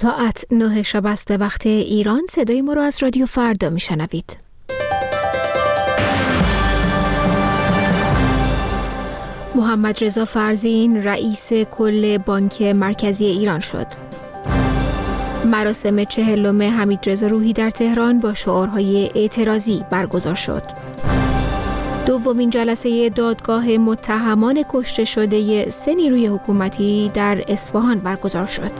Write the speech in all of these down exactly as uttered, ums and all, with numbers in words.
ساعت نه شب است به وقت ایران. صدای ما را از رادیو فردا میشنوید. محمد رضا فرزین رئیس کل بانک مرکزی ایران شد. مراسم چهلم حمیدرضا روحی در تهران با شعارهای اعتراضی برگزار شد. دومین جلسه دادگاه متهمان کشته شده سه نیروی حکومتی در اصفهان برگزار شد.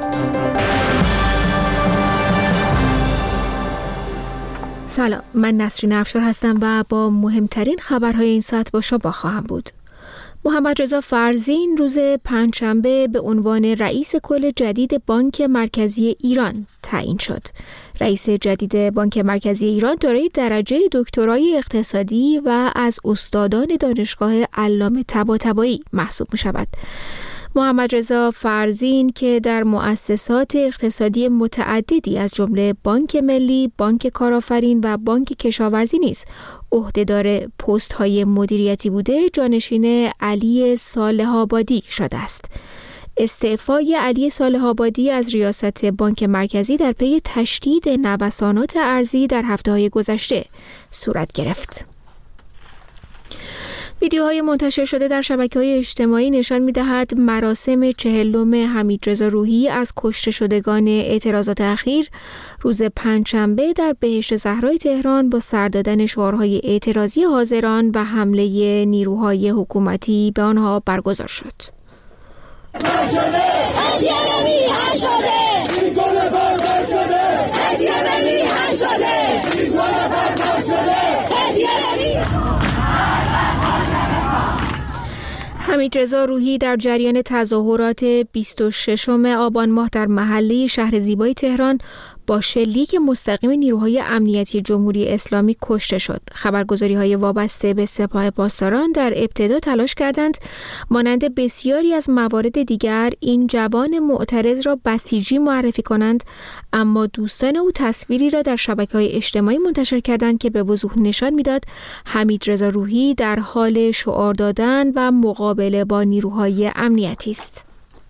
سلام، من نسرین افشار هستم و با مهمترین خبرهای این ساعت با شما خواهم بود. محمد رضا فرزین روز پنجشنبه به عنوان رئیس کل جدید بانک مرکزی ایران تعیین شد. رئیس جدید بانک مرکزی ایران دارای درجه دکترای اقتصادی و از استادان دانشگاه علامه طباطبایی محسوب می شود. محمد رضا فرزین که در مؤسسات اقتصادی متعددی از جمله بانک ملی، بانک کارآفرین و بانک کشاورزی نیز عهدهدار پست‌های مدیریتی بوده، جانشین علی صالح آبادی شده است. استعفای علی صالح آبادی از ریاست بانک مرکزی در پی تشدید نوسانات ارزی در هفته‌های گذشته صورت گرفت. ویدیوهای منتشر شده در شبکه‌های اجتماعی نشان می‌دهد مراسم چهلم حمیدرضا روحی از کشته شدگان اعتراضات اخیر روز پنجشنبه در بهشت زهرای تهران با سر دادن شعارهای اعتراضی حاضران و حمله نیروهای حکومتی به آنها برگزار شد. حمیدرضا روحی در جریان تظاهرات بیست و ششم آبان ماه در محله شهر زیبای تهران با شلیک مستقیم نیروهای امنیتی جمهوری اسلامی کشته شد. خبرگزاری‌های وابسته به سپاه پاسداران در ابتدا تلاش کردند مانند بسیاری از موارد دیگر این جوان معترض را بسیجی معرفی کنند، اما دوستان او تصویری را در شبکه‌های اجتماعی منتشر کردند که به وضوح نشان می‌داد حمیدرضا روحی در حال شعار دادن و مقابله با نیروهای امنیتی است.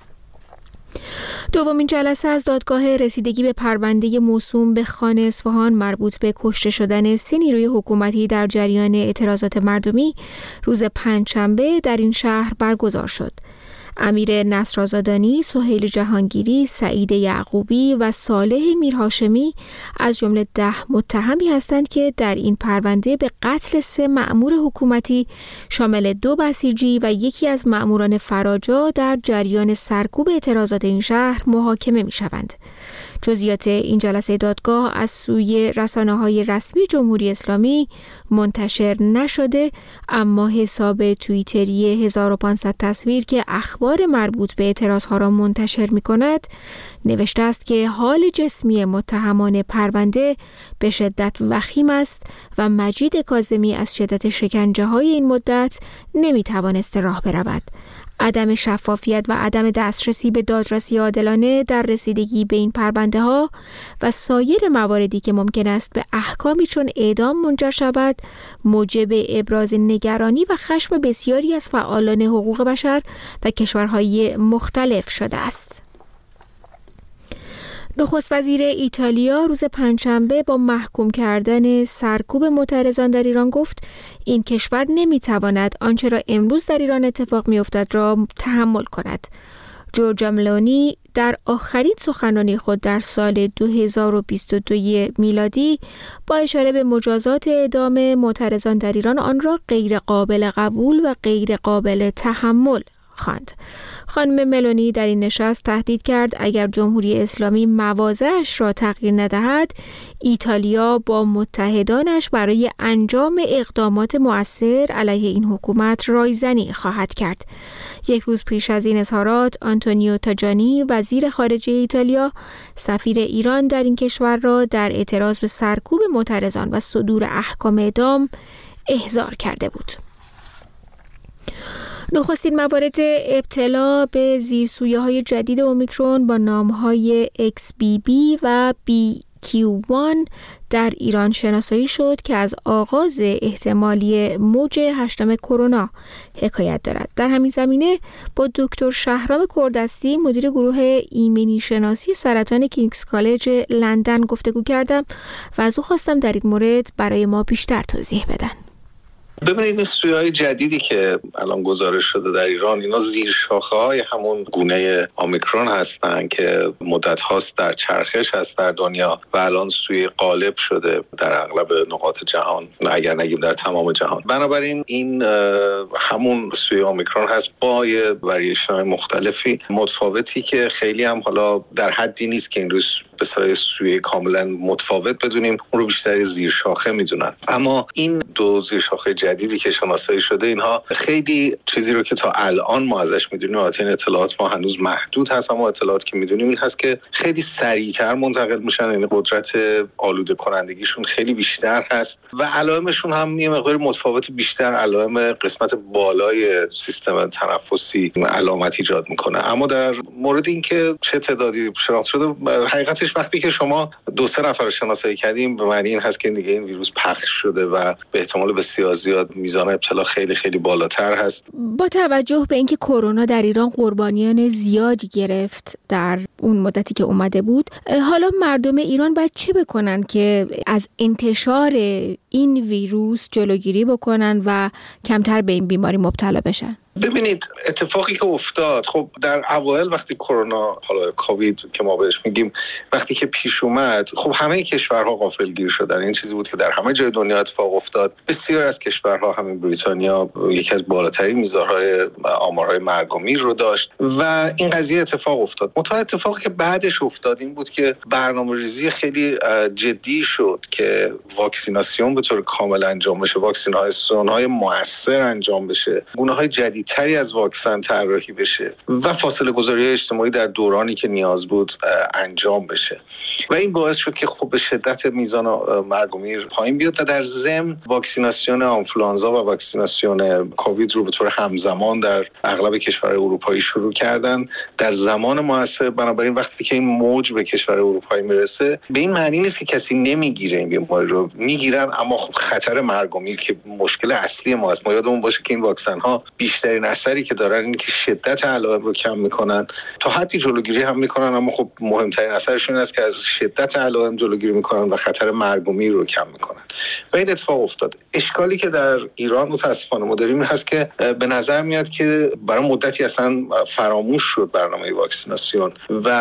دومین جلسه از دادگاه رسیدگی به پرونده موسوم به خان اصفهان مربوط به کشته شدن سه نیروی حکومتی در جریان اعتراضات مردمی روز پنجشنبه در این شهر برگزار شد. امیر نصرآزادانی، سهیل جهانگیری، سعید یعقوبی و صالح میرهاشمی از جمله ده متهمی هستند که در این پرونده به قتل سه مأمور حکومتی شامل دو بسیجی و یکی از مأموران فراجا در جریان سرکوب اعتراضات این شهر محاکمه می شوند. جزئیات این جلسه دادگاه از سوی رسانه‌های رسمی جمهوری اسلامی منتشر نشده، اما حساب توییتری هزار و پانصد تصویر که اخبار مربوط به اعتراضها را منتشر می‌کند نوشته است که حال جسمی متهمان پرونده به شدت وخیم است و مجید کاظمی از شدت شکنجه‌های این مدت نمی‌توانست راه برود. عدم شفافیت و عدم دسترسی به دادرسی عادلانه در رسیدگی به این پرونده ها و سایر مواردی که ممکن است به احکامی چون اعدام منجر شود موجب ابراز نگرانی و خشم بسیاری از فعالان حقوق بشر و کشورهای مختلف شده است. نخست وزیر ایتالیا روز پنجشنبه با محکوم کردن سرکوب معترضان در ایران گفت این کشور نمیتواند آنچه را امروز در ایران اتفاق میافتد را تحمل کند. جورجا ملونی در آخرین سخنرانی خود در سال دو هزار و بیست و دو میلادی با اشاره به مجازات اعدام معترضان در ایران آن را غیر قابل قبول و غیر قابل تحمل خواند. خانم ملونی در این نشست تهدید کرد اگر جمهوری اسلامی مواضعش را تغییر ندهد، ایتالیا با متحدانش برای انجام اقدامات مؤثر علیه این حکومت رایزنی خواهد کرد. یک روز پیش از این اظهارات، آنتونیو تاجانی وزیر خارجه ایتالیا سفیر ایران در این کشور را در اعتراض به سرکوب معترضان و صدور احکام اعدام احضار کرده بود. نخستین موارد ابتلا به زیرسویه‌های جدید اومیکرون با نام‌های ایکس بی بی و بی کیو یک در ایران شناسایی شد که از آغاز احتمالی موج هشتم کرونا حکایت دارد. در همین زمینه با دکتر شهرام کوردستی مدیر گروه ایمنی شناسی سرطان کینگز کالج لندن گفتگو کردم و از او خواستم در این مورد برای ما بیشتر توضیح بدن. ببینید این سویه‌های جدیدی که الان گزارش شده در ایران، اینا زیر شاخه‌های همون گونه اومیکرون هستن که مدت هاست در چرخش هست در دنیا و الان سویه غالب شده در اغلب نقاط جهان، اگر نگیم در تمام جهان. بنابراین این همون سویه اومیکرون هست با یه وریشن‌های مختلفی متفاوتی که خیلی هم حالا در حدی نیست که این روز به صورت سویه کاملا متفاوت بدونیم، اون رو بیشتر زیر شاخه میدونن. اما این دو زیر شاخه جدیدی که شناسایی شده، اینها خیلی چیزی رو که تا الان ما ازش میدونیم، البته این اطلاعات ما هنوز محدود هست، اما اطلاعاتی که میدونیم این هست که خیلی سریعتر منتقل میشن، یعنی قدرت آلوده کنندگیشون خیلی بیشتر هست و علائمشون هم یه مقدار متفاوت بیشتر علائم قسمت بالای سیستم تنفسی علامت ایجاد میکنه. اما در مورد اینکه چه تعدادی شناسایی شده، حقیقتش وقتی که شما دو سه نفر رو شناسایی کردیم به معنی این هست که دیگه این ویروس پخش شده و به احتمال بسیار زیاد میزان ابتلا خیلی خیلی بالاتر هست. با توجه به اینکه کرونا در ایران قربانیان زیادی گرفت در اون مدتی که اومده بود، حالا مردم ایران باید چه بکنن که از انتشار این ویروس جلوگیری بکنن و کمتر به این بیماری مبتلا بشن؟ ببینید اتفاقی که افتاد، خب در اوایل وقتی کرونا، حالا کووید که ما بهش میگیم، وقتی که پیش اومد، خب همه کشورها غافلگیر شدن. این چیزی بود که در همه جای دنیا اتفاق افتاد. بسیار از کشورها، همین بریتانیا یکی از بالاترین میزانهای آمارهای مرگ و میر رو داشت و این قضیه اتفاق افتاد. منتها اتفاقی که بعدش افتاد این بود که برنامه‌ریزی خیلی جدی شد که واکسیناسیون به طور کامل انجام بشه، واکسیناسیون‌های مؤثر انجام بشه، گونه‌های جدید تری از واکسن طراحی بشه و فاصله گذاری اجتماعی در دورانی که نیاز بود انجام بشه و این باعث شد که خب به شدت میزان مرگ و میر پایین بیاد و در ضمن واکسیناسیون آنفولانزا و واکسیناسیون کووید رو به طور همزمان در اغلب کشورهای اروپایی شروع کردن در زمان مناسب. بنابراین وقتی که این موج به کشور اروپایی میرسه، به این معنی نیست که کسی نمیگیره این بیماری رو، میگیرن، اما خب خطر مرگ و میر که مشکل اصلی ما است. ما یادمون باشه که این واکسن ها بیشترین اثری که دارن اینه که شدت علائم رو کم میکنن، تا حدی جلوگیری هم میکنن، اما خب مهمترین اثرشون این است که از شدت علائم جلوگیری میکنن و خطر مرگ و میر رو کم میکنن و این اتفاق افتاد. اشکالی که در ایران متاسفانه ما داریم این هست که به نظر میاد که برای مدتی اصلا فراموش شد برنامه واکسیناسیون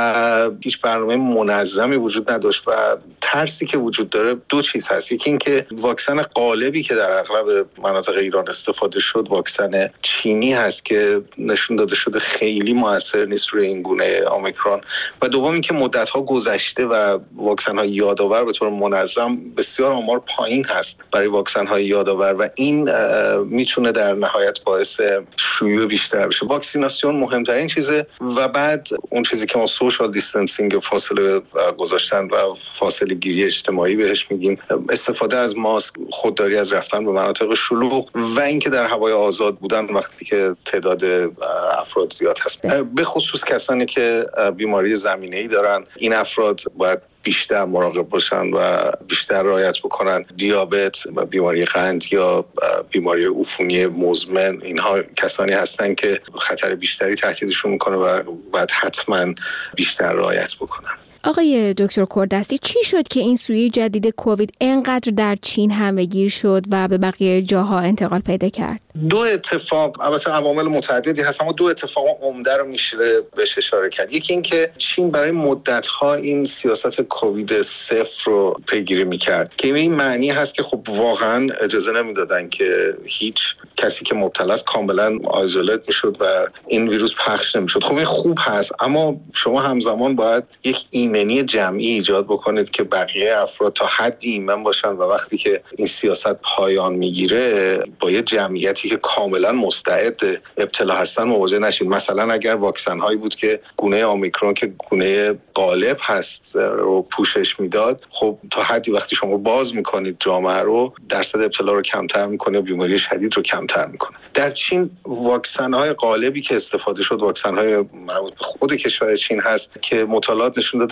و هیچ برنامه منظمی وجود نداشت و ترسی که وجود داره دو چیز هست. یکی این که واکسن غالبی که در اغلب مناطق ایران استفاده شد واکسن چینی هست که نشون داده شده خیلی موثر نیست روی این گونه اومیکرون و دوم این که مدت‌ها گذشته و واکسن‌های یادآور به طور منظم بسیار آمار پایین هست برای واکسن‌های یادآور و این میتونه در نهایت باعث شیوع بیشتر بشه. واکسیناسیون مهمترین چیزه و بعد اون چیزی که ما سوشال دیستنسینگ، فاصله گذاشتن و فاصله گیری اجتماعی بهش میگیم، استفاده از ماسک، خودداری از رفتن به مناطق شلوغ و اینکه در هوای آزاد بودن وقتی که تعداد افراد زیاد هست، به خصوص کسانی که بیماری زمینه‌ای دارن. این افراد باید بیشتر مراقب باشن و بیشتر رعایت بکنن. دیابت و بیماری قند یا بیماری عفونی مزمن، اینها کسانی هستن که خطر بیشتری تهدیدشون میکنه و باید حتما بیشتر رعایت بکنن. آقای دکتر کوردستی، چی شد که این سویه جدید کووید اینقدر در چین همه‌گیر شد و به بقیه جاها انتقال پیدا کرد؟ دو اتفاق، البته عوامل متعددی هست، اما دو اتفاق عمده رو میشه بهش اشاره کرد. یکی این که چین برای مدت‌ها این سیاست کووید صفر رو پیگیری میکرد که این معنی هست که خب واقعا اجازه نمیدادن که هیچ کسی که مبتلا است کاملا آیزولیت میشد و این ویروس پخش نمیشد. خب این خوب هست، اما شما همزمان باید یک ایمنی جمعی ایجاد بکنید که بقیه افراد تا حدی ایمن باشن و وقتی که این سیاست پایان میگیره با یه جمعیتی که کاملا مستعد ابتلا هستن مواجه نشید. مثلا اگر واکسن هایی بود که گونه اومیکرون که گونه غالب هست رو پوشش میداد، خب تا حدی وقتی شما باز میکنید جامعه رو، درصد ابتلا رو کمتر میکنه و بیماری شدید رو کمتر میکنه. در چین واکسن های غالبی که استفاده شد واکسن های مربوط به خود کشور چین هست که مطالعات نشون داده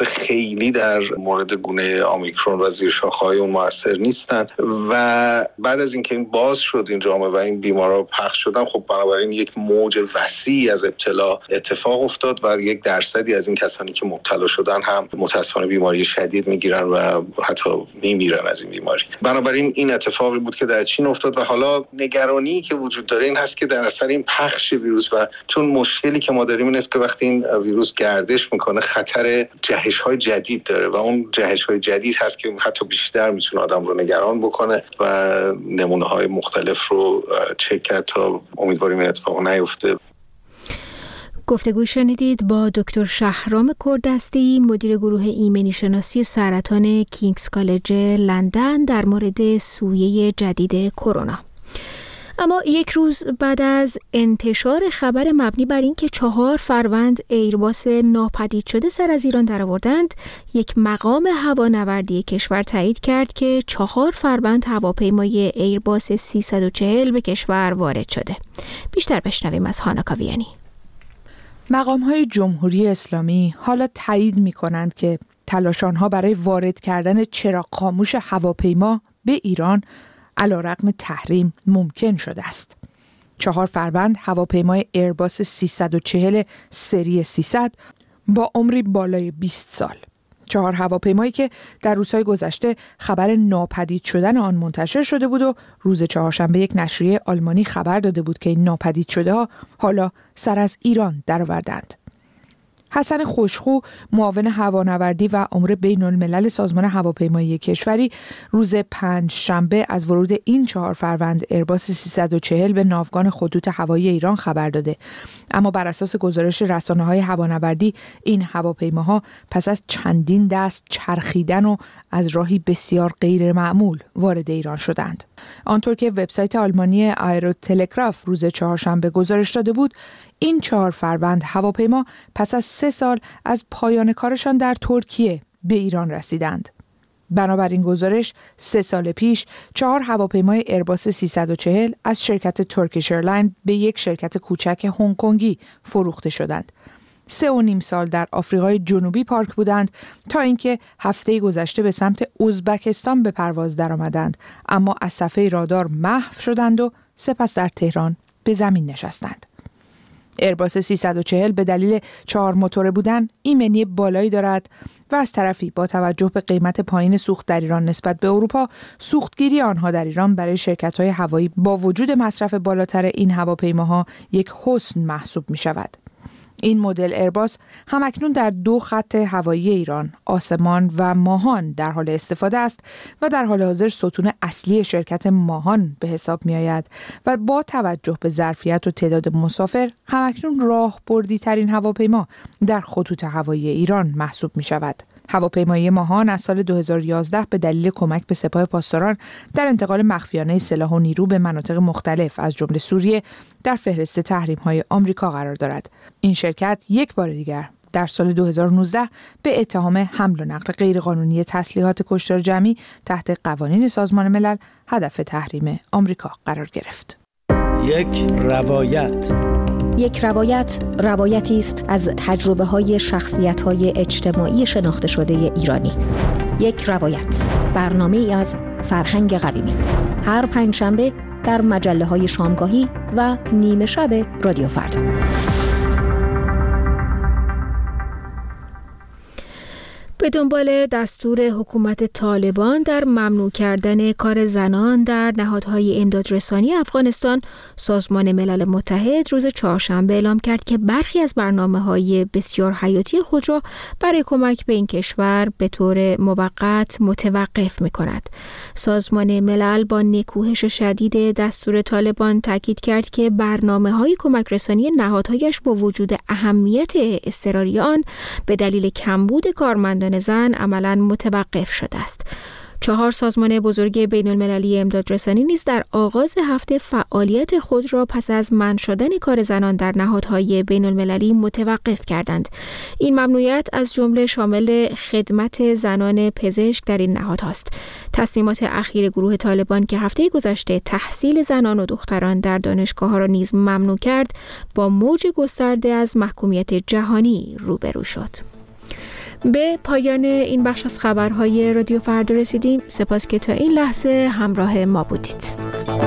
خیلی در مورد گونه اومیکرون و زیرشاخه‌های اون موثر نیستن و بعد از اینکه این باز شد این جامعه و این بیمارا پخش شدن، خب بنابراین یک موج وسیعی از ابتلا اتفاق افتاد و یک درصدی از این کسانی که مبتلا شدن هم متأسفانه بیماری شدید میگیرن و حتی میمیرن از این بیماری. بنابراین این اتفاقی بود که در چین افتاد و حالا نگرانی که وجود داره این هست که در اثر این پخش ویروس و چون مشکلی که ما داریم این است که وقتی این ویروس گردش میکنه خطر جهش‌های جدید داره و اون جهش‌های جدید هست که حتی بیشتر میتونه آدم رو نگران بکنه و نمونه‌های مختلف رو چک کرد تا امیدواریم این اتفاق نیفته. گفتگو شنیدید با دکتر شهرام کردستی، مدیر گروه ایمنی شناسی سرطان کینگز کالج لندن در مورد سویه جدید کرونا. اما یک روز بعد از انتشار خبر مبنی بر اینکه چهار فروند ایرباس ناپدید شده سر از ایران درآوردند، یک مقام هوانوردی کشور تایید کرد که چهار فروند هواپیمای ایرباس سیصد و چهل به کشور وارد شده. بیشتر بشنویم از هانا کاویانی. مقام‌های جمهوری اسلامی حالا تایید می‌کنند که تلاش آنها برای وارد کردن چراغ خاموش هواپیما به ایران علیرغم تحریم ممکن شده است. چهار فروند هواپیمای ایرباس سیصد و چهل سری سیصد با عمری بالای بیست سال. چهار هواپیمایی که در روزهای گذشته خبر ناپدید شدن آن منتشر شده بود و روز چهارشنبه یک نشریه آلمانی خبر داده بود که این ناپدید شده ها حالا سر از ایران درآوردند. حسن خوشخو، معاون هوانوردی و امور بین الملل سازمان هواپیمایی کشوری، روز پنج شنبه از ورود این چهار فروند ایرباس سیصد و چهل به ناوگان خطوط هوایی ایران خبر داده. اما بر اساس گزارش رسانه‌های هوانوردی این هواپیماها پس از چندین دست چرخیدن و از راهی بسیار غیر معمول وارد ایران شدند. آنطور که وبسایت آلمانی آیروتلگراف روز چهارشنبه گزارش داده بود، این چهار فروند هواپیما پس از سه سال از پایان کارشان در ترکیه به ایران رسیدند. بنابراین گزارش سه سال پیش چهار هواپیمای ایرباس سیصد و چهل از شرکت ترکیش ایرلاین به یک شرکت کوچک هنگ کنگی فروخته شدند. سه و نیم سال در آفریقای جنوبی پارک بودند تا اینکه هفته گذشته به سمت ازبکستان به پرواز درآمدند، اما از صفحه رادار محو شدند و سپس در تهران به زمین نشستند. ایرباس سیصد و چهل به دلیل چهار موتور بودن ایمنی بالایی دارد و از طرفی با توجه به قیمت پایین سوخت در ایران نسبت به اروپا، سوختگیری آنها در ایران برای شرکت‌های هوایی با وجود مصرف بالاتر این هواپیماها یک حسن محسوب می‌شود. این مدل ایرباس همکنون در دو خط هوایی ایران، آسمان و ماهان در حال استفاده است و در حال حاضر ستون اصلی شرکت ماهان به حساب می آید و با توجه به ظرفیت و تعداد مسافر همکنون راهبردی ترین هواپیما در خطوط هوایی ایران محسوب می شود. هواپیمایی ماهان از سال دو هزار و یازده به دلیل کمک به سپاه پاسداران در انتقال مخفیانه سلاح و نیرو به مناطق مختلف از جمله سوریه در فهرست تحریم‌های آمریکا قرار دارد. این شرکت یک بار دیگر در سال دو هزار و نوزده به اتهام حمل و نقل غیرقانونی تسلیحات کشتار جمعی تحت قوانین سازمان ملل هدف تحریم آمریکا قرار گرفت. یک روایت یک روایت روایتی است از تجربه‌های شخصیت‌های اجتماعی شناخته شده ایرانی. یک روایت، برنامه‌ای از فرهنگ قویمی. هر پنجشنبه در مجله‌های شامگاهی و نیمه شب رادیو فردا. به دنبال دستور حکومت طالبان در ممنوع کردن کار زنان در نهادهای امدادرسانی افغانستان، سازمان ملل متحد روز چهارشنبه اعلام کرد که برخی از برنامه‌های بسیار حیاتی خود را برای کمک به این کشور به طور موقت متوقف می‌کند. سازمان ملل با نکوهش شدید دستور طالبان تاکید کرد که برنامه‌های کمک رسانی نهادهایش با وجود اهمیت اضطراری آن به دلیل کمبود کارمندان زن عملاً متوقف شده است. چهار سازمان بزرگ بین المللی امدادرسانی نیز در آغاز هفته فعالیت خود را پس از منع شدن کار زنان در نهادهای بین المللی متوقف کردند. این ممنوعیت از جمله شامل خدمت زنان پزشک در این نهادهاست. تصمیمات اخیر گروه طالبان که هفته گذشته تحصیل زنان و دختران در دانشگاه‌ها را نیز ممنوع کرد، با موج گسترده از محکومیت جهانی روبرو شد. به پایان این بخش از خبرهای رادیو فردا رسیدیم. سپاس که تا این لحظه همراه ما بودید.